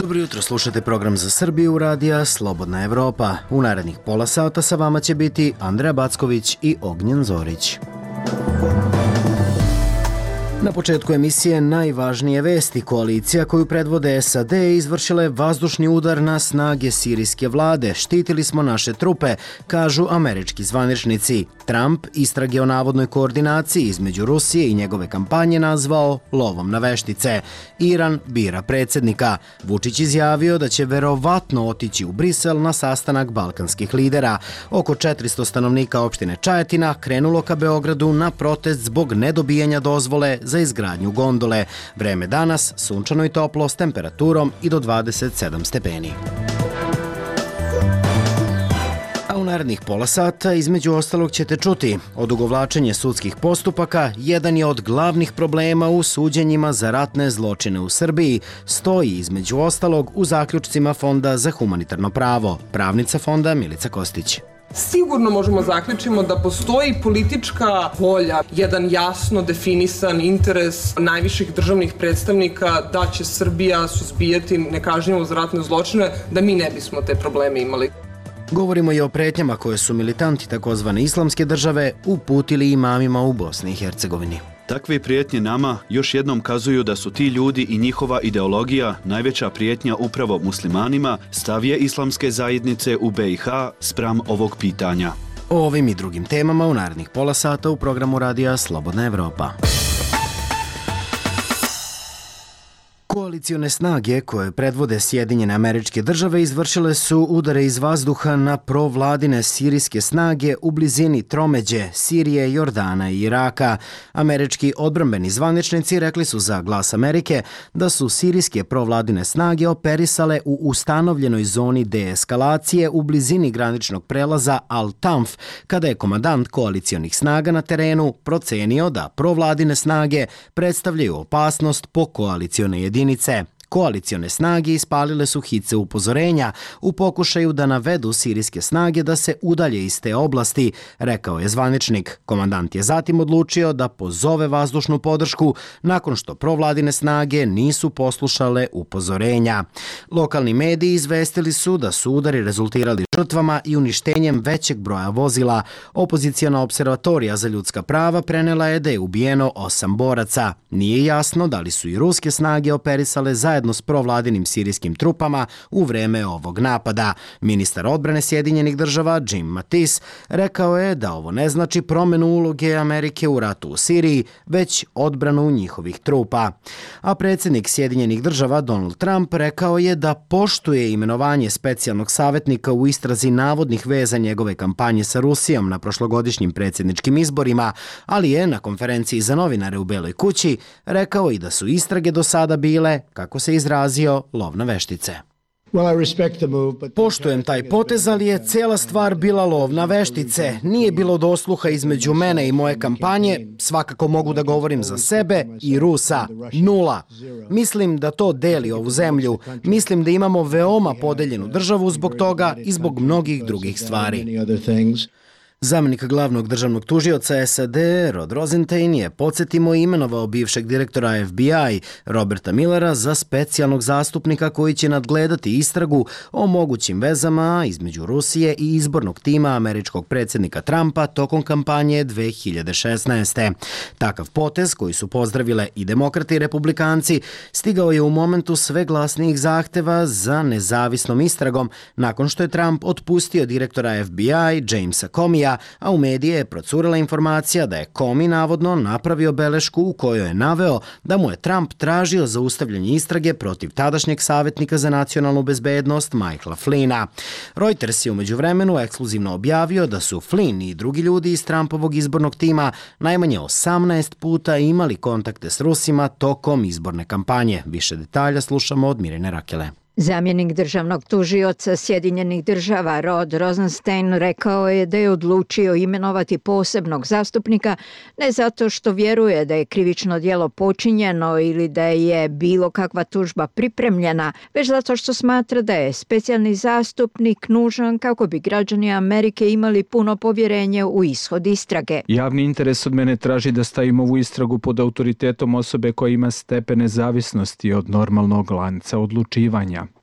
Dobro jutro, slušate program za Srbiju radija Slobodna Evropa. U narednih pola sata sa vama će biti Andreja Backović i Ognjen Zorić. Na početku emisije najvažnije vesti. Koalicija koju predvode SAD izvršila je vazdušni udar na snage sirijske vlade. Štitili smo naše trupe, kažu američki zvaničnici. Trump istrage o navodnoj koordinaciji između Rusije i njegove kampanje nazvao lovom na veštice. Iran bira predsjednika. Vučić izjavio da će verovatno otići u Brisel na sastanak balkanskih lidera. Oko 400 stanovnika opštine Čajetina krenulo ka Beogradu na protest zbog nedobijanja dozvole za izgradnju gondole. Vreme danas sunčano i toplo s temperaturom i do 27 stepeni. A u narednih pola sata između ostalog ćete čuti: odugovlačenje sudskih postupaka jedan je od glavnih problema u suđenjima za ratne zločine u Srbiji, stoji između ostalog u zaključcima Fonda za humanitarno pravo. Pravnica fonda Milica Kostić. Sigurno možemo zaključiti da postoji politička volja, jedan jasno definisan interes najviših državnih predstavnika da će Srbija suzbijati nekažnjivost za ratne zločine, da mi ne bismo te probleme imali. Govorimo i o pretnjama koje su militanti takozvane islamske države uputili imamima u Bosni i Hercegovini. Takve prijetnje nama još jednom kazuju da su ti ljudi i njihova ideologija najveća prijetnja upravo muslimanima, stav je islamske zajednice u BiH spram ovog pitanja. O ovim i drugim temama u narednih pola sata u programu radija Slobodna Evropa. Koalicione snage koje predvode Sjedinjene Američke Države izvršile su udare iz vazduha na provladine sirijske snage u blizini tromeđe Sirije, Jordana i Iraka. Američki odbrambeni zvaničnici rekli su za Glas Amerike da su sirijske provladine snage operisale u ustanovljenoj zoni deeskalacije u blizini graničnog prelaza Al-Tanf, kada je komandant koalicionih snaga na terenu procenio da provladine snage predstavljaju opasnost po koalicione jedinice. Koalicione snage ispalile su hice upozorenja u pokušaju da navedu sirijske snage da se udalje iz te oblasti, rekao je zvaničnik. Komandant je zatim odlučio da pozove vazdušnu podršku nakon što provladine snage nisu poslušale upozorenja. Lokalni mediji izvestili su da su udari rezultirali žrtvama i uništenjem većeg broja vozila. Opozicijona observatorija za ljudska prava prenela je da je ubijeno 8 boraca. Nije jasno da li su i ruske snage operisale zajedno s provladinim sirijskim trupama u vreme ovog napada. Ministar odbrane Sjedinjenih Država Jim Mattis rekao je da ovo ne znači promjenu uloge Amerike u ratu u Siriji, već odbranu njihovih trupa. A predsjednik Sjedinjenih Država Donald Trump rekao je da poštuje imenovanje specijalnog savjetnika u istrazi navodnih veza njegove kampanje sa Rusijom na prošlogodišnjim predsjedničkim izborima, ali je na konferenciji za novinare u Beloj kući rekao i da su istrage do sada bile, kako se izrazio, lov na veštice. Poštujem taj potez, ali je cijela stvar bila lov na veštice. Nije bilo dosluha između mene i moje kampanje, svakako mogu da govorim za sebe i Rusa. 0. Mislim da to deli ovu zemlju. Mislim da imamo veoma podeljenu državu zbog toga i zbog mnogih drugih stvari. Zamenik glavnog državnog tužioca SAD Rod Rosenstein je, podsjetimo, imenovao bivšeg direktora FBI Roberta Millera za specijalnog zastupnika koji će nadgledati istragu o mogućim vezama između Rusije i izbornog tima američkog predsjednika Trumpa tokom kampanje 2016. Takav potez, koji su pozdravile i demokrati i republikanci, stigao je u momentu sve glasnijih zahteva za nezavisnom istragom nakon što je Trump otpustio direktora FBI Jamesa Comeyja, a u medije je procurila informacija da je Comey navodno napravio belešku u kojoj je naveo da mu je Trump tražio zaustavljanje istrage protiv tadašnjeg savjetnika za nacionalnu bezbednost Michaela Flynna. Reuters je u međuvremenu ekskluzivno objavio da su Flynn i drugi ljudi iz Trumpovog izbornog tima najmanje 18 puta imali kontakte s Rusima tokom izborne kampanje. Više detalja slušamo od Mirjane Rakele. Zamjenik državnog tužioca Sjedinjenih Država Rod Rosenstein rekao je da je odlučio imenovati posebnog zastupnika ne zato što vjeruje da je krivično djelo počinjeno ili da je bilo kakva tužba pripremljena, već zato što smatra da je specijalni zastupnik nužan kako bi građani Amerike imali puno povjerenje u ishod istrage. Javni interes od mene traži da stavim ovu istragu pod autoritetom osobe koja ima stepen nezavisnosti od normalnog lanca odlučivanja.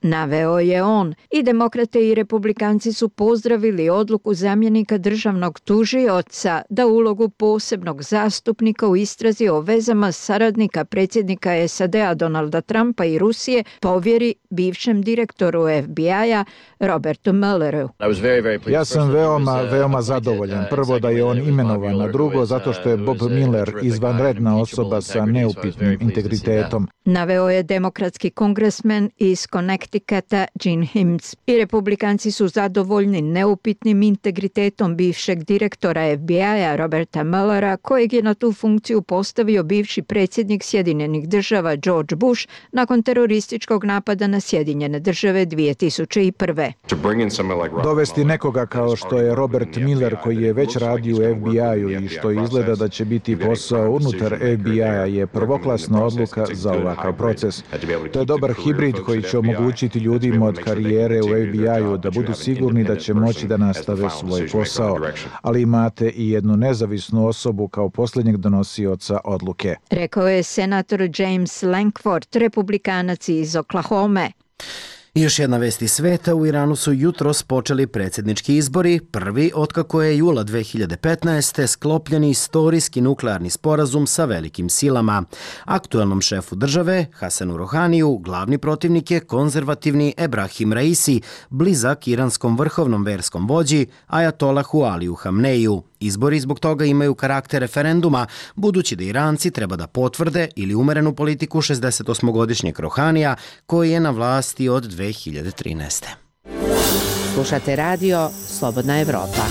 naveo je on. I demokrate i republikanci su pozdravili odluku zamjenika državnog tužioca da ulogu posebnog zastupnika u istrazi o vezama saradnika predsjednika SAD-a Donalda Trumpa i Rusije povjeri bivšem direktoru FBI-a Robertu Muelleru. Ja sam veoma zadovoljan. Prvo da je on imenovan, a drugo zato što je Bob Mueller izvanredna osoba sa neupitnim integritetom. Naveo je demokratski kongresmen iz Connecticuta Gene Himes. I republikanci su zadovoljni neupitnim integritetom bivšeg direktora FBI-a Roberta Muellera, kojeg je na tu funkciju postavio bivši predsjednik Sjedinjenih država George Bush nakon terorističkog napada na Sjedinjene države 2001. Dovesti nekoga kao što je Robert Mueller, koji je već radio u FBI-u i što izgleda da će biti posao unutar FBI-a, je prvoklasna odluka za ovakav proces. To je dobar hibrid koji će omogućiti ljudima od karijere u FBI-u da budu sigurni da će moći da nastave svoj posao. Ali imate i jednu nezavisnu osobu kao posljednjeg donosioca odluke. Rekao je senator James Lankford, republikanac iz Oklahome. I još jedna vest iz sveta, u Iranu su jutros počeli predsjednički izbori, prvi otkako je jula 2015. sklopljen istorijski nuklearni sporazum sa velikim silama. Aktuelnom šefu države, Hasanu Rohaniju, glavni protivnik je konzervativni Ebrahim Raisi, blizak iranskom vrhovnom verskom vođi Ajatolahu Aliju Hamneiju. Izbori zbog toga imaju karakter referenduma, budući da Iranci treba da potvrde ili umerenu politiku 68-godišnjeg Rohanija, koji je na vlasti od 2013. Slušate radio Slobodna Evropa.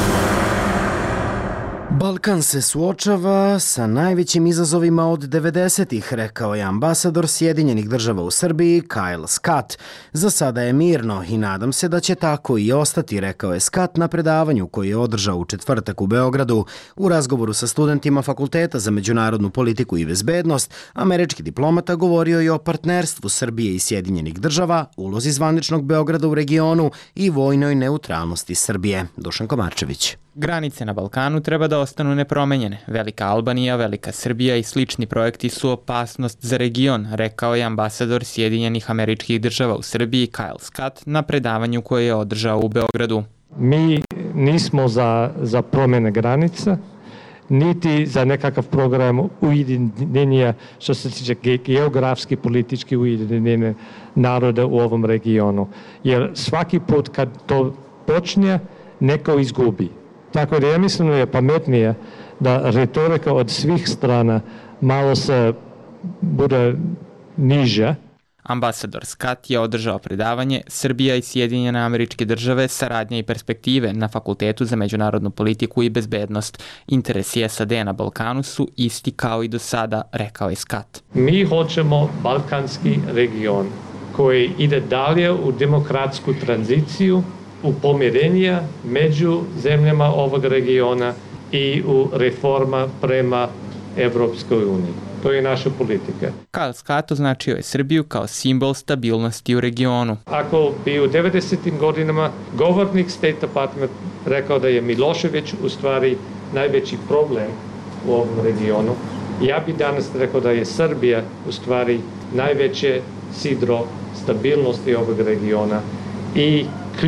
Balkan se suočava sa najvećim izazovima od 90-ih, rekao je ambasador Sjedinjenih država u Srbiji Kyle Scott. Za sada je mirno i nadam se da će tako i ostati, rekao je Scott na predavanju koji je održao u četvrtak u Beogradu. U razgovoru sa studentima Fakulteta za međunarodnu politiku i bezbednost, američki diplomata govorio je o partnerstvu Srbije i Sjedinjenih država, ulozi zvaničnog Beograda u regionu i vojnoj neutralnosti Srbije. Dušan Komarčević. Granice na Balkanu treba da ostanu nepromenjene. Velika Albanija, Velika Srbija i slični projekti su opasnost za region, rekao je ambasador Sjedinjenih Američkih Država u Srbiji Kyle Scott na predavanju koje je održao u Beogradu. Mi nismo za promjene granica, niti za nekakav program ujedinjenja što se tiče geografski, politički ujedinjenja naroda u ovom regionu. Jer svaki put kad to počne, neko izgubi. Tako da ja mislim da je pametnije da retorika od svih strana malo se bude niža. Ambasador Scott je održao predavanje Srbija i Sjedinjene Američke Države, saradnje i perspektive na Fakultetu za međunarodnu politiku i bezbednost. Interesi SAD na Balkanu su isti kao i do sada, rekao je Scott. Mi hoćemo balkanski region koji ide dalje u demokratsku tranziciju, u pomirenja među zemljama ovog regiona i u reforma prema Evropskoj uniji. To je naša politika. Kyle Scott označio je Srbiju kao simbol stabilnosti u regionu. Ako bi u 90. godinama govornik State Department rekao da je Milošević u stvari najveći problem u ovom regionu, ja bi danas rekao da je Srbija u stvari najveće sidro stabilnosti ovog regiona i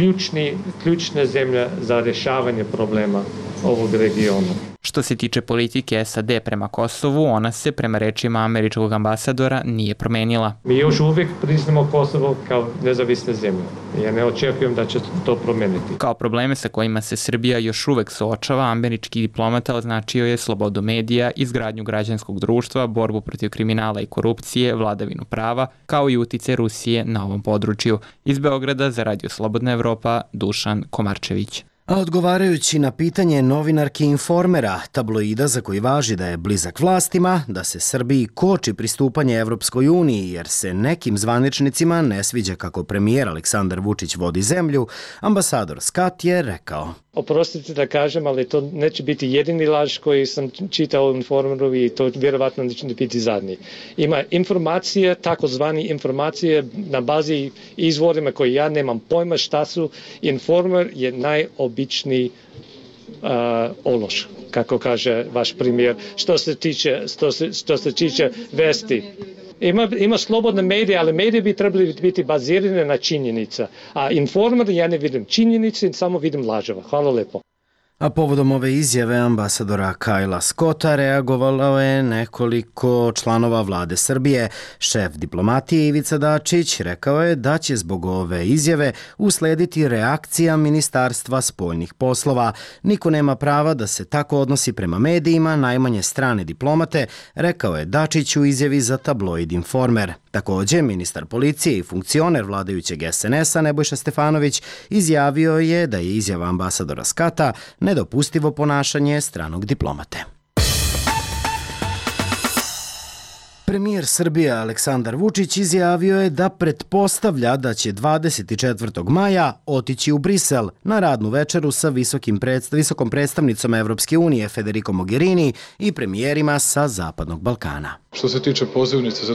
ključna zemlja za rješavanje problema ovog regiona. Što se tiče politike SAD prema Kosovu, ona se, prema rečima američkog ambasadora, nije promenila. Mi još uvijek priznamo Kosovo kao nezavisna zemlja. Ja ne očekujem da će to promeniti. Kao probleme sa kojima se Srbija još uvek suočava, američki diplomata označio je slobodu medija, izgradnju građanskog društva, borbu protiv kriminala i korupcije, vladavinu prava, kao i uticaj Rusije na ovom području. Iz Beograda za Radio Slobodna Evropa, Dušan Komarčević. A odgovarajući na pitanje novinarke Informera, tabloida za koji važi da je blizak vlastima, da se Srbiji koči pristupanje Evropskoj uniji jer se nekim zvaničnicima ne sviđa kako premijer Aleksandar Vučić vodi zemlju, ambasador Scott je rekao. Oprostite da kažem, ali to neće biti jedini laž koji sam čitao u Informeru i to vjerovatno neće biti zadnji. Ima informacije, takozvani informacije na bazi izvorima koji ja nemam pojma šta su. Informer je najobičniji ološ, kako kaže vaš premijer, što se tiče vesti. Ima slobodne medije, ali medije bi trebali biti bazirane na činjenica. A Informer ja ne vidim činjenice, samo vidim lažova. Hvala lepo. A povodom ove izjave ambasadora Kajla Scotta reagovalo je nekoliko članova vlade Srbije. Šef diplomatije Ivica Dačić rekao je da će zbog ove izjave uslediti reakcija Ministarstva spoljnih poslova. Niko nema prava da se tako odnosi prema medijima, najmanje strane diplomate, rekao je Dačić u izjavi za tabloid Informer. Također, ministar policije i funkcioner vladajućeg SNS-a Nebojša Stefanović izjavio je da je izjava ambasadora Scotta nedopustivo ponašanje stranog diplomate. Premijer Srbije Aleksandar Vučić izjavio je da pretpostavlja da će 24. maja otići u Brisel na radnu večeru sa visokom predstavnicom Evropske unije Federico Mogherini i premijerima sa Zapadnog Balkana. Što se tiče pozivnice za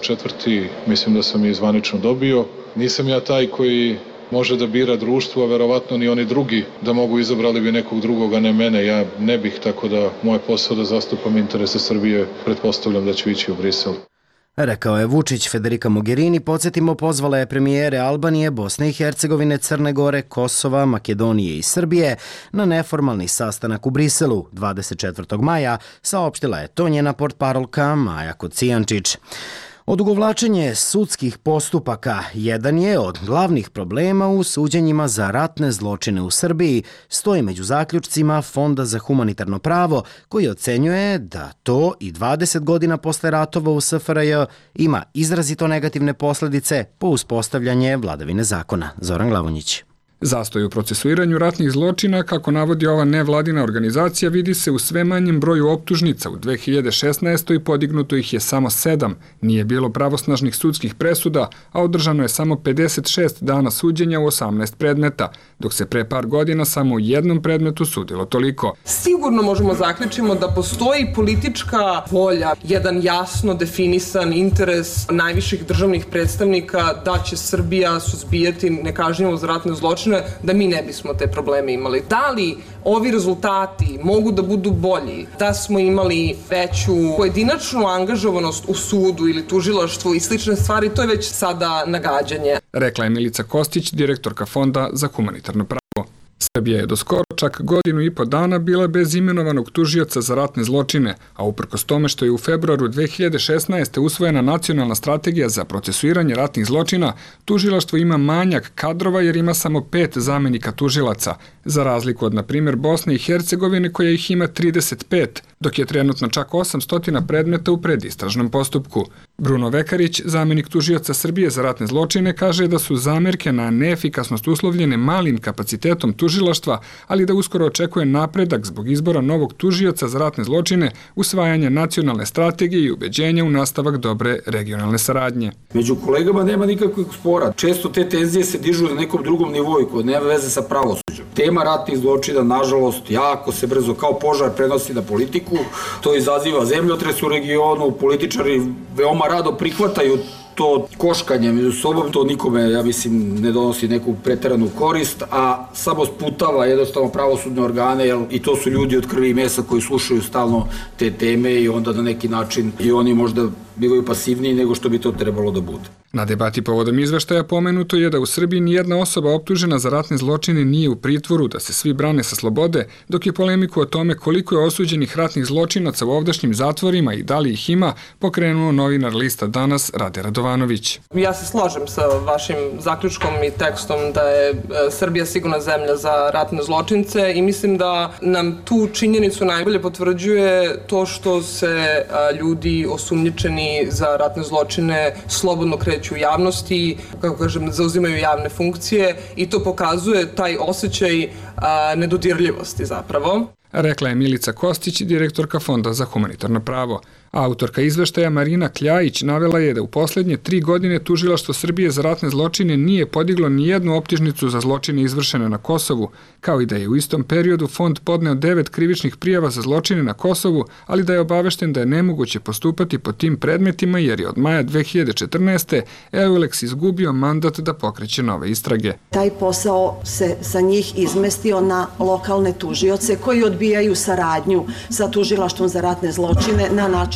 24. mislim da sam je zvanično dobio. Nisam ja taj koji može da bira društvo, a verovatno ni oni drugi da mogu izabrali bi nekog drugog, a ne mene. Ja ne bih, tako da moj posao da zastupam interese Srbije, pretpostavljam da ću ići u Brisel. Rekao je Vučić. Federica Mogherini, podsjetimo, pozvala je premijere Albanije, Bosne i Hercegovine, Crne Gore, Kosova, Makedonije i Srbije na neformalni sastanak u Briselu 24. maja, saopštila je to njena portparolka Maja Kocijančić. Odugovlačenje sudskih postupaka jedan je od glavnih problema u suđenjima za ratne zločine u Srbiji, stoji među zaključcima Fonda za humanitarno pravo, koji ocenjuje da to i 20 godina posle ratova u SFRJ ima izrazito negativne posljedice po uspostavljanje vladavine zakona. Zoran Glavonjić. Zastoj u procesuiranju ratnih zločina, kako navodi ova nevladina organizacija, vidi se u sve manjem broju optužnica. U 2016. podignuto ih je samo 7. Nije bilo pravosnažnih sudskih presuda, a održano je samo 56 dana suđenja u 18 predmeta, dok se pre par godina samo u jednom predmetu sudilo toliko. Sigurno možemo zaključiti da postoji politička volja, jedan jasno definisan interes najviših državnih predstavnika da će Srbija suzbijati nekažnjivost za ratne zločine, da mi ne bismo te probleme imali. Da li ovi rezultati mogu da budu bolji, da smo imali veću pojedinačnu angažovanost u sudu ili tužilaštvu i slične stvari, to je već sada nagađanje. Rekla je Milica Kostić, direktorka Fonda za humanitarno pravo. Srbija je do skoro čak 1,5 godina bila bez imenovanog tužioca za ratne zločine, a uprkos tome što je u februaru 2016. usvojena nacionalna strategija za procesuiranje ratnih zločina, tužilaštvo ima manjak kadrova jer ima samo 5 zamenika tužilaca, za razliku od, na primjer, Bosne i Hercegovine koja ih ima 35, dok je trenutno čak 800 predmeta u predistražnom postupku. Bruno Vekarić, zamenik tužioca Srbije za ratne zločine, kaže da su zamerke na neefikasnost uslovljene malim kapacitetom tužilaštva, ali da uskoro očekuje napredak zbog izbora novog tužioca za ratne zločine, usvajanja nacionalne strategije i ubeđenja u nastavak dobre regionalne saradnje. Među kolegama nema nikakvih spora. Često te tenzije se dižu na nekom drugom nivoju koji nema veze sa pravosuđem. Tema ratnih zločina, nažalost, jako se brzo kao požar prenosi na politiku. To izaziva zemljotres u regionu, političari veoma rado prihvataju to koškanje među sobom, to nikome, ja mislim, ne donosi neku preteranu korist, a samo sputava jednostavno pravosudne organe, i to su ljudi od krvi i mesa koji slušaju stalno te teme i onda na neki način i oni možda bivaju pasivniji nego što bi to trebalo da bude. Na debati povodom izveštaja pomenuto je da u Srbiji nijedna osoba optužena za ratne zločine nije u pritvoru, da se svi brane sa slobode, dok je polemiku o tome koliko je osuđenih ratnih zločinaca u ovdašnjim zatvorima i da li ih ima pokrenuo novinar lista Danas Rade Radovanović. Ja se slažem sa vašim zaključkom i tekstom da je Srbija sigurna zemlja za ratne zločince i mislim da nam tu činjenicu najbolje potvrđuje to što se ljudi osumnjičeni za ratne zločine slobodno kreću u javnosti, kako kažem, zauzimaju javne funkcije i to pokazuje taj osjećaj nedodirljivosti zapravo. Rekla je Milica Kostić, direktorka Fonda za humanitarno pravo. Autorka izveštaja Marina Kljajić navela je da u poslednje 3 godine tužilaštvo Srbije za ratne zločine nije podiglo ni jednu optužnicu za zločine izvršene na Kosovu, kao i da je u istom periodu fond podneo 9 krivičnih prijava za zločine na Kosovu, ali da je obavešten da je nemoguće postupati po tim predmetima jer je od maja 2014. EULEX izgubio mandat da pokreće nove istrage. Taj posao se sa njih izmestio na lokalne tužioce koji odbijaju saradnju sa tužilaštvom za ratne zločine na način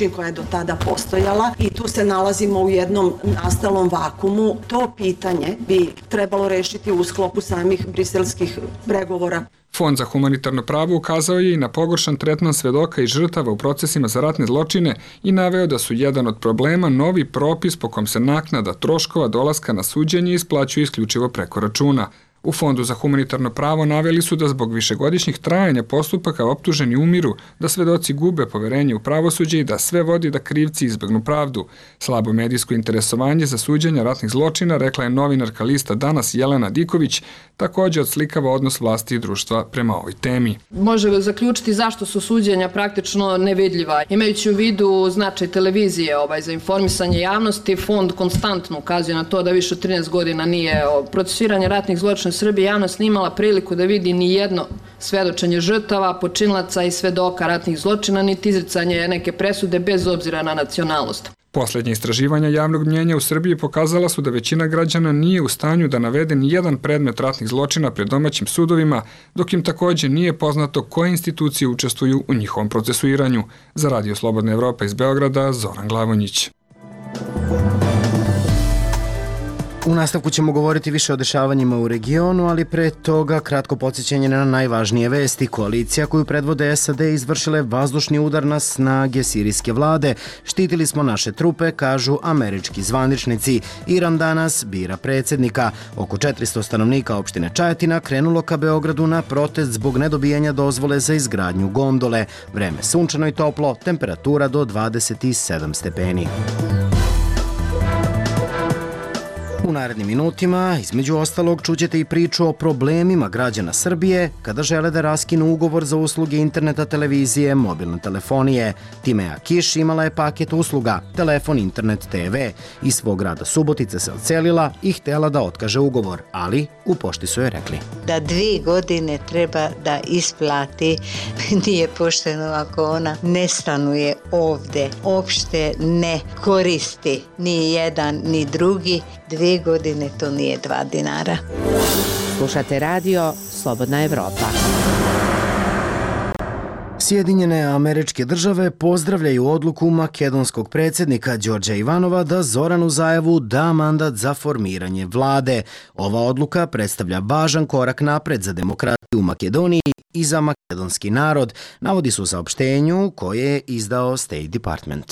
način koja je do tada postojala i tu se nalazimo u jednom nastalom vakumu. To pitanje bi trebalo rešiti u sklopu samih briselskih pregovora. Fond za humanitarno pravo ukazao je i na pogoršan tretman svedoka i žrtava u procesima za ratne zločine i naveo da su jedan od problema novi propis po kom se naknada troškova dolaska na suđenje isplaćuje isključivo preko računa. U Fondu za humanitarno pravo naveli su da zbog višegodišnjih trajanja postupaka optuženi umiru, da svedoci gube poverenje u pravosuđe i da sve vodi da krivci izbegnu pravdu. Slabo medijsko interesovanje za suđenje ratnih zločina, rekla je novinarka lista Danas Jelena Diković, takođe odslikava odnos vlasti i društva prema ovoj temi. Može zaključiti zašto su suđenja praktično nevidljiva. Imajući u vidu značaj televizije za informisanje javnosti, Fond konstantno ukazuje na to da više od 13 godina nije procesuiranje ratnih zločina u Srbiji, javnost nije imala priliku da vidi ni jedno svedočenje žrtava, počinilaca i svedoka ratnih zločina, niti izricanje neke presude bez obzira na nacionalnost. Poslednje istraživanja javnog mnjenja u Srbiji pokazala su da većina građana nije u stanju da navede ni jedan predmet ratnih zločina pred domaćim sudovima, dok im takođe nije poznato koje institucije učestvuju u njihovom procesuiranju. Za Radio Slobodna Evropa iz Beograda, Zoran Glavonjić. U nastavku ćemo govoriti više o dešavanjima u regionu, ali pre toga kratko podsjećanje na najvažnije vesti. Koalicija koju predvode SAD izvršile vazdušni udar na snage sirijske vlade. Štitili smo naše trupe, kažu američki zvaničnici. Iran danas bira predsjednika. Oko 400 stanovnika opštine Čajetina krenulo ka Beogradu na protest zbog nedobijanja dozvole za izgradnju gondole. Vreme sunčano i toplo, temperatura do 27 stepeni. U narednim minutima, između ostalog, čućete i priču o problemima građana Srbije kada žele da raskinu ugovor za usluge interneta, televizije, mobilne telefonije. Timeja Kiš imala je paket usluga, telefon, internet, TV. Iz svog grada Subotice se odselila i htjela da otkaže ugovor, ali u pošti su joj rekli da 2 godine treba da isplati. Nije pošteno ako ona ne stanuje ovde, opšte ne koristi ni jedan ni drugi. 2 godine to nije 2 dinara. Slušate radio Slobodna Evropa. Sjedinjene Američke Države pozdravljaju odluku makedonskog predsjednika Đorđa Ivanova da Zoranu Zaevu da mandat za formiranje vlade. Ova odluka predstavlja važan korak napred za demokratiju u Makedoniji i za makedonski narod, navodi se u saopštenju koje je izdao State Department.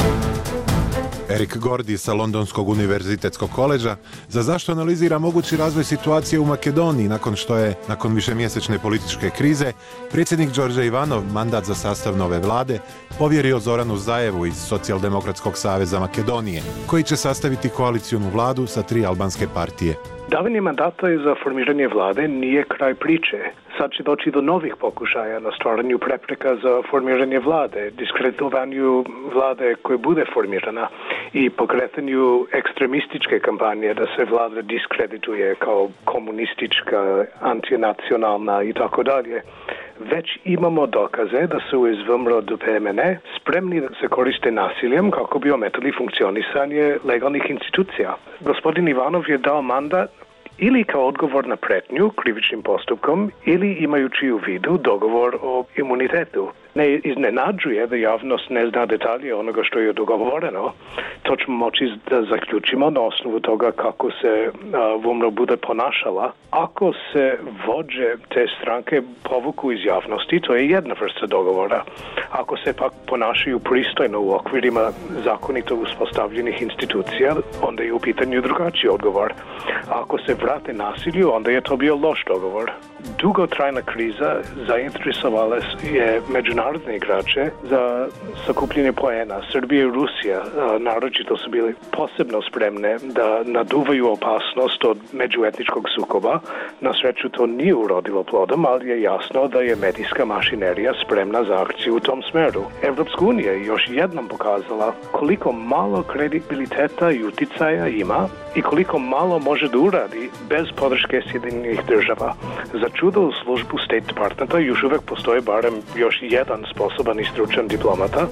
Erik Gordi sa Londonskog univerzitetskog koleđa za zašto analizira mogući razvoj situacije u Makedoniji nakon što je, nakon višemjesečne političke krize, predsjednik Đorđe Ivanov mandat za sastav nove vlade povjerio Zoranu Zaevu iz Socijaldemokratskog saveza Makedonije, koji će sastaviti koalicijonu vladu sa 3 albanske partije. Davanje mandata za formiranje vlade nije kraj priče. Sad će doći do novih pokušaja na stvaranju prepreka za formiranje vlade, diskreditovanju vlade koje bude formirana i pokretanju ekstremističke kampanje da se vlada diskredituje kao komunistička, antinacionalna i tako dalje. Već imamo dokaze da su iz VMRO do PMN spremni da se koriste nasiljem kako bi ometali funkcionisanje legalnih institucija. Gospodin Ivanov je dao mandat ili kao odgovor na pretnju krivičnim postupkom ili imajući u vidu dogovor o imunitetu. Ne iznenađuje da javnost ne zna detalje onoga što je dogovoreno. To ćemo moći da zaključimo na osnovu toga kako se VMRO bude ponašala. Ako se vođe te stranke povuku iz javnosti, to je jedna vrsta dogovora. Ako se pak ponašaju pristojno u okvirima zakonito uspostavljenih institucija, onda je u pitanju drugačiji odgovor. Ako se vrate nasilju, onda je to bio loš dogovor. Dugotrajna kriza zainteresovala je međunarodne igrače za sakupljenje poena. Srbija i Rusija naročito su bili posebno spremne da naduvaju opasnost od međuetničkog sukoba. Na sreću to nije urodilo plodom, ali je jasno da je medijska mašinerija spremna za akciju u tom smeru. Evropska unija je još jednom pokazala koliko malo kredibiliteta i uticaja ima i koliko malo može da uradi bez podrške Sjedinjenih država. Za čudo u službu State Departmenta još uvek postoji barem još jedan sposoban i stručan diplomata.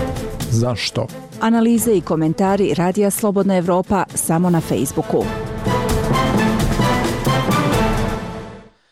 Zašto? Analize i komentari Radija Slobodna Evropa samo na Facebooku.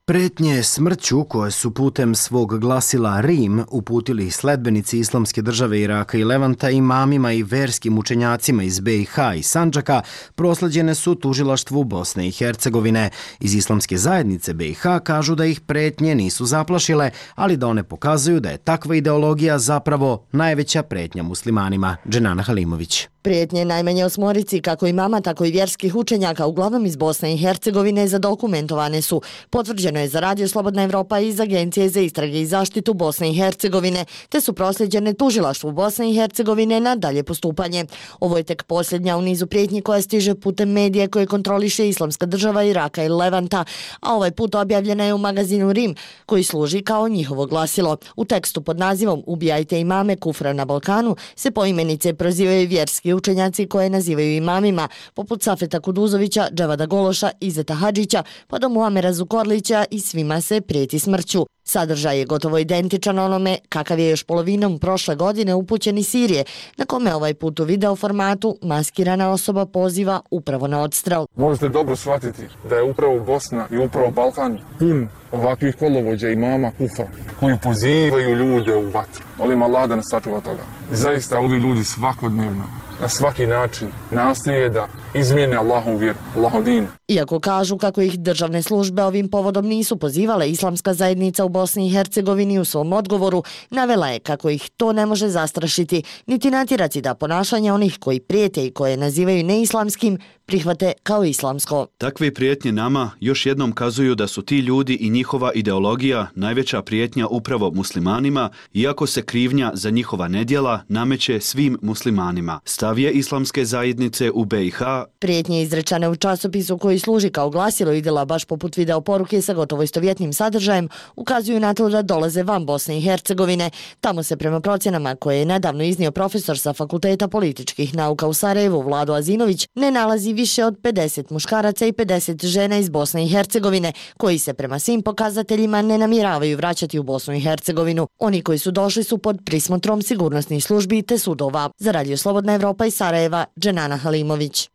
Pretnje smrću koje su putem svog glasila Rim uputili sledbenici Islamske države Iraka i Levanta imamima i verskim učenjacima iz BiH i Sandžaka prosleđene su tužilaštvu Bosne i Hercegovine. Iz Islamske zajednice BiH kažu da ih pretnje nisu zaplašile, ali da one pokazuju da je takva ideologija zapravo najveća pretnja muslimanima. Dženana Halimović. Prijetnje najmanje 8 kako imama, tako i vjerskih učenjaka, uglavnom iz Bosne i Hercegovine, zadokumentovane su. Potvrđeno je za Radio Slobodna Evropa iz Agencije za istrage i zaštitu Bosne i Hercegovine, te su prosljeđene tužilaštvu Bosne i Hercegovine na dalje postupanje. Ovo je tek posljednja u nizu prijetnji koja stiže putem medija koje kontroliše Islamska država Iraka i Levanta, a ovaj put objavljena je u magazinu Rim, koji služi kao njihovo glasilo. U tekstu pod nazivom "Ubijajte imame kufra na Balkanu" se poimenice prozivaju vjerski učenjaci koje nazivaju imamima, poput Safeta Kuduzovića, Dževada Gološa, Izeta Hadžića, pa do Muamera Zukorlića, i svima se prijeti smrću. Sadržaj je gotovo identičan onome kakav je još polovinom prošle godine upućen iz Sirije, na kome ovaj put u video formatu maskirana osoba poziva upravo na odstrel. Možete dobro shvatiti da je upravo Bosna i upravo Balkan pun ovakvih kolovođa imama kufa koji pozivaju ljude u vatru. Molim Allah da nas sačuva toga. Zaista ovi ljudi svakodnevno, na svaki način nastoje da izmijene Allahovu vjeru, Allahov din. Iako kažu kako ih državne službe ovim povodom nisu pozivale, Islamska zajednica u Bosni i Hercegovini u svom odgovoru navela je kako ih to ne može zastrašiti, niti natjerati da ponašanje onih koji prijete i koje nazivaju neislamskim prihvate kao islamsko. Takve prijetnje nama još jednom kazuju da su ti ljudi i njihova ideologija najveća prijetnja upravo muslimanima, iako se krivnja za njihova nedjela nameće svim muslimanima. Stav je Islamske zajednice u BiH. Prijetnje izrečene u časopisu koji služi kao glasilo i djela baš poput video poruke sa gotovo istovjetnim sadržajem ukazuju na to da dolaze van Bosne i Hercegovine. Tamo se prema procjenama koje je nedavno iznio profesor sa Fakulteta političkih nauka u Sarajevu Vlado Azinović ne nalazi više od 50 muškaraca i 50 žena iz Bosne i Hercegovine koji se prema svim pokazateljima ne namjeravaju vraćati u Bosnu i Hercegovinu. Oni koji su došli su pod prismotrom sigurnosnih službi te sudova. Za Radio Slobodna Evropa iz Sarajeva, Dženana Halimović.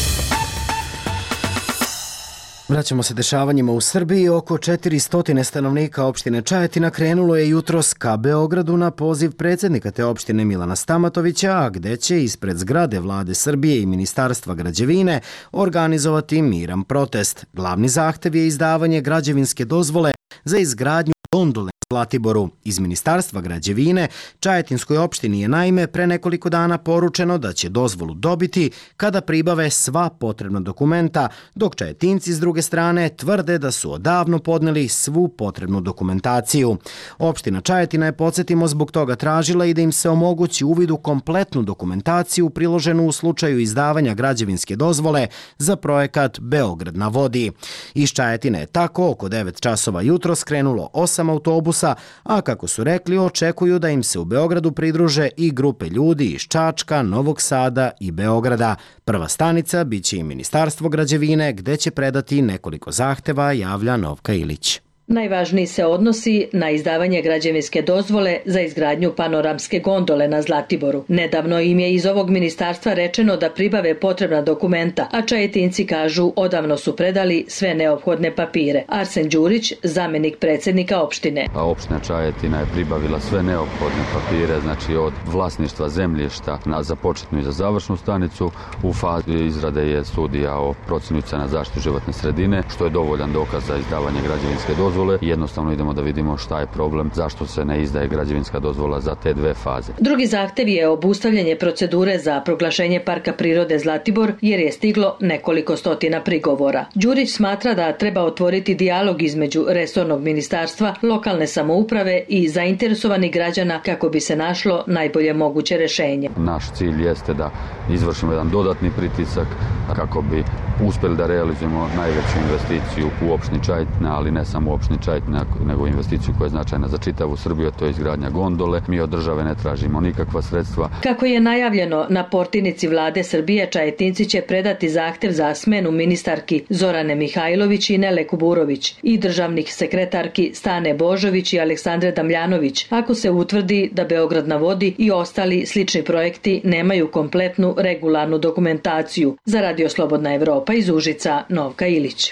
Vraćamo se dešavanjima u Srbiji. Oko 400 stanovnika opštine Čajetina krenulo je jutros ka Beogradu na poziv predsjednika te opštine Milana Stamatovića, a gde će ispred zgrade Vlade Srbije i Ministarstva građevine organizovati miran protest. Glavni zahtev je izdavanje građevinske dozvole za izgradnju gondole na Zlatiboru. Iz Ministarstva građevine Čajetinskoj opštini je naime pre nekoliko dana poručeno da će dozvolu dobiti kada pribave sva potrebna dokumenta, dok Čajetinci s druge strane tvrde da su odavno podneli svu potrebnu dokumentaciju. Opština Čajetina je, podsjetimo, zbog toga tražila i da im se omogući uvid u kompletnu dokumentaciju priloženu u slučaju izdavanja građevinske dozvole za projekat Beograd na vodi. Iz Čajetine je tako oko 9 časova jutro skrenulo 8 autobusa, a kako su rekli, očekuju da im se u Beogradu pridruže i grupe ljudi iz Čačka, Novog Sada i Beograda. Prva stanica biće i Ministarstvo građevine, gde će predati nekoliko zahteva, javlja Novka Ilić. Najvažniji se odnosi na izdavanje građevinske dozvole za izgradnju panoramske gondole na Zlatiboru. Nedavno im je iz ovog ministarstva rečeno da pribave potrebna dokumenta, a Čajetinci kažu odavno su predali sve neophodne papire. Arsen Đurić, zamenik predsjednika opštine. Opština Čajetina je pribavila sve neophodne papire, znači od vlasništva zemljišta za početnu i za završnu stanicu. U fazi izrade je studija o procjeni uticaja na zaštitu životne sredine, što je dovoljan dokaz za izdavanje građevinske dozvole. Jednostavno idemo da vidimo šta je problem, zašto se ne izdaje građevinska dozvola za te dve faze. Drugi zahtev je obustavljanje procedure za proglašenje Parka prirode Zlatibor, jer je stiglo nekoliko stotina prigovora. Đurić smatra da treba otvoriti dijalog između resornog ministarstva, lokalne samouprave i zainteresovanih građana kako bi se našlo najbolje moguće rješenje. Naš cilj jeste da izvršimo jedan dodatni pritisak kako bi uspjeli da realizujemo najveću investiciju u opštini Čajetina, ali ne samo u opštini Čajetina, nego investiciju koja je značajna za čitavu Srbiju, to je izgradnja gondole. Mi od države ne tražimo nikakva sredstva. Kako je najavljeno na portinici Vlade Srbije, Čajetinci će predati zahtev za smenu ministarki Zorane Mihajlović i Nele Kuburović i državnih sekretarki Stane Božović i Aleksandre Damljanović, ako se utvrdi da Beograd na vodi i ostali slični projekti nemaju kompletnu regularnu dokumentaciju. Za Radio Slobodna Evropa iz Užica, Novka Ilić.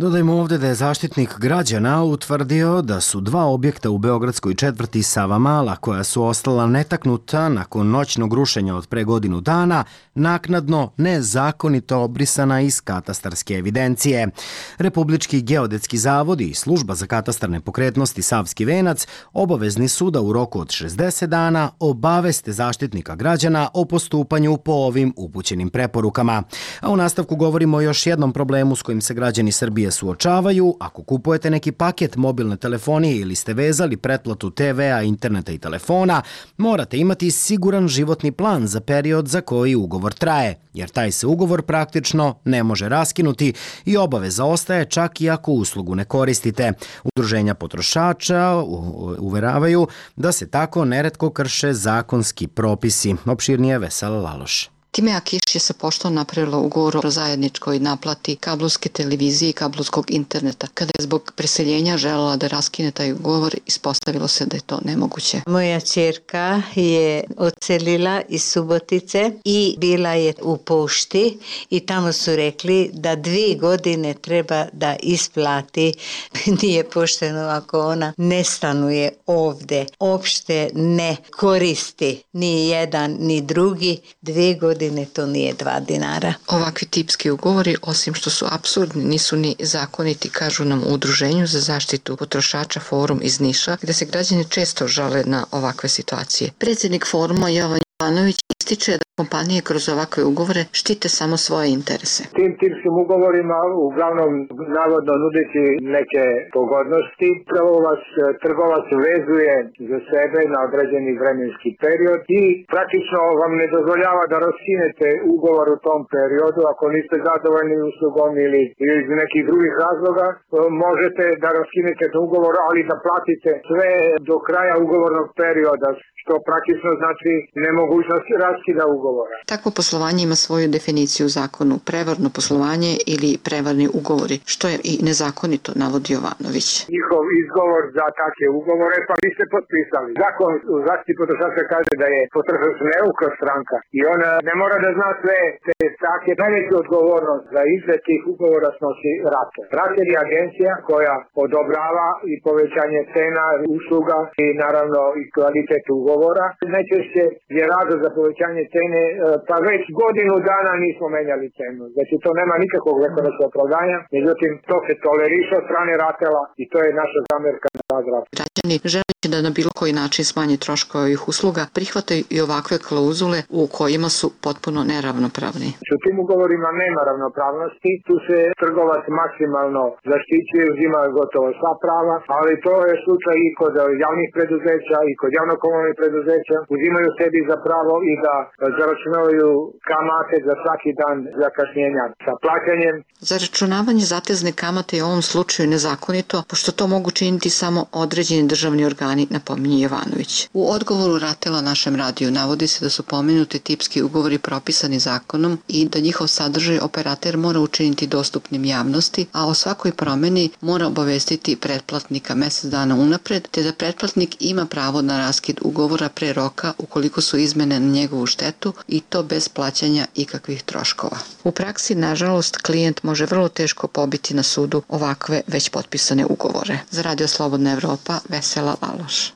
Dodajmo ovde da je zaštitnik građana utvrdio da su dva objekta u beogradskoj četvrti Savamala, koja su ostala netaknuta nakon noćnog rušenja od pre godinu dana, naknadno nezakonito obrisana iz katastarske evidencije. Republički geodetski zavod i služba za katastar nepokretnosti Savski venac obavezni su da u roku od 60 dana obaveste zaštitnika građana o postupanju po ovim upućenim preporukama. A u nastavku govorimo o još jednom problemu s kojim se građani Srbije suočavaju. Ako kupujete neki paket mobilne telefonije ili ste vezali pretplatu TV-a, interneta i telefona, morate imati siguran životni plan za period za koji ugovor traje, jer taj se ugovor praktično ne može raskinuti i obaveza ostaje čak i ako uslugu ne koristite. Udruženja potrošača uveravaju da se tako neretko krše zakonski propisi. Opširnije Vesela Laloš. Time Akiš je sa poštom napravila ugovor o zajedničkoj naplati kablovske televizije i kablovskog interneta. Kada je zbog preseljenja želela da raskine taj ugovor, ispostavilo se da je to nemoguće. Moja ćerka je odselila iz Subotice i bila je u pošti i tamo su rekli da 2 godine treba da isplati. Nije pošteno ako ona ne stanuje ovde, opšte ne koristi ni jedan ni drugi, 2 godine to nije 2 dinara. Ovakvi tipski ugovori, osim što su apsurdni, nisu ni zakoniti, kažu nam u Udruženju za zaštitu potrošača Forum iz Niša, gde se građani često žale na ovakve situacije. Predsjednik Foruma Jovan Jovanović ističe da kompanije kroz ovakve ugovore štite samo svoje interese. Tim tipskim ugovorima uglavnom navodno nudeći neke pogodnosti, prvo vas trgovac vezuje za sebe na određeni vremenski period i praktično vam ne dozvoljava da raskinete ugovor u tom periodu. Ako niste zadovoljni uslugom ili iz nekih drugih razloga, možete da raskinete ugovor, ali da platite sve do kraja ugovornog perioda, što praktično znači nemogućnost raskida ugovora. Takvo poslovanje ima svoju definiciju u zakonu, prevarno poslovanje ili prevarni ugovori, što je i nezakonito, navodi Jovanović. Njihov izgovor za takve ugovore, pa vi ste potpisali. Zakon u zaštiti potrošača kaže da je potrošač neuka stranka i ona ne mora da zna sve te stavke. Najveću odgovornost za izgled tih ugovora snosi RATEL. RATEL je agencija koja odobrava i povećanje cena usluga i naravno i kvalitet ugovora. Najčešće je razlog za povećanje cene, pa već godinu dana nismo menjali cenu. Znači to nema nikakvog ekonomskog opravdanja, međutim to se toleriše od strane RATEL-a i to je naša zamerka na rad RATEL-a. Građani želeći da na bilo koji način smanje troškove ovih usluga, prihvataju i ovakve klauzule u kojima su potpuno neravnopravni. U tim ugovorima nema ravnopravnosti, tu se trgovac maksimalno zaštićuje, uzima gotovo sva prava, ali to je slučaj i kod javnih preduzeća i kod javno-komunalnih preduzeća, uzimaju sebi za pravo i da zaračunavaju kamate za svaki dan zakašnjenja sa plaćanjem. Zaračunavanje zatezne kamate je u ovom slučaju nezakonito, pošto to mogu činiti samo određeni državni organi, napominje Jovanović. U odgovoru RATEL-a našem radiju navodi se da su pomenuti tipski ugovori propisani zakonom i da njihov sadržaj operater mora učiniti dostupnim javnosti, a o svakoj promeni mora obavestiti pretplatnika mesec dana unapred, te da pretplatnik ima pravo na raskid ugovora pre roka ukoliko su izmene na njegovu štetu i to bez plaćanja ikakvih troškova. U praksi, nažalost, klijent može vrlo teško pobiti na sudu ovakve već potpisane ugovore. Za Radio Slobodna Evropa, Vesela Laloš.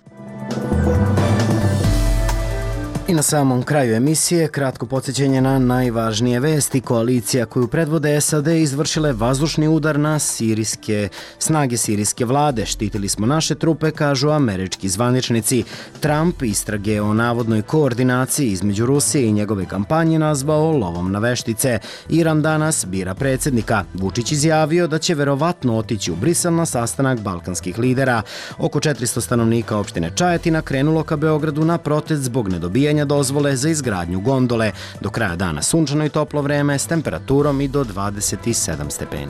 I na samom kraju emisije, kratko podsjećanje na najvažnije vesti. Koalicija koju predvode SAD izvršile vazdušni udar na snage sirijske vlade. Štitili smo naše trupe, kažu američki zvaničnici. Trump istrage o navodnoj koordinaciji između Rusije i njegove kampanje nazvao lovom na veštice. Iran danas bira predsjednika. Vučić izjavio da će verovatno otići u Brisel na sastanak balkanskih lidera. Oko 400 stanovnika opštine Čajetina krenulo ka Beogradu na protest zbog nedobijanja dozvole za izgradnju gondole. Do kraja dana sunčano i toplo vreme s temperaturom i do 27 stepeni.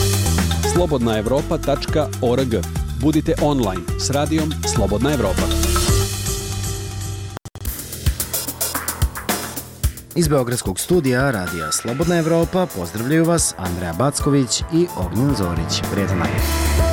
slobodnaevropa.org. Budite online s radijom Slobodna Evropa. Iz beogradskog studija Radija Slobodna Evropa pozdravljaju vas Andreja Backović i Ognjen Zorić. Prijatno.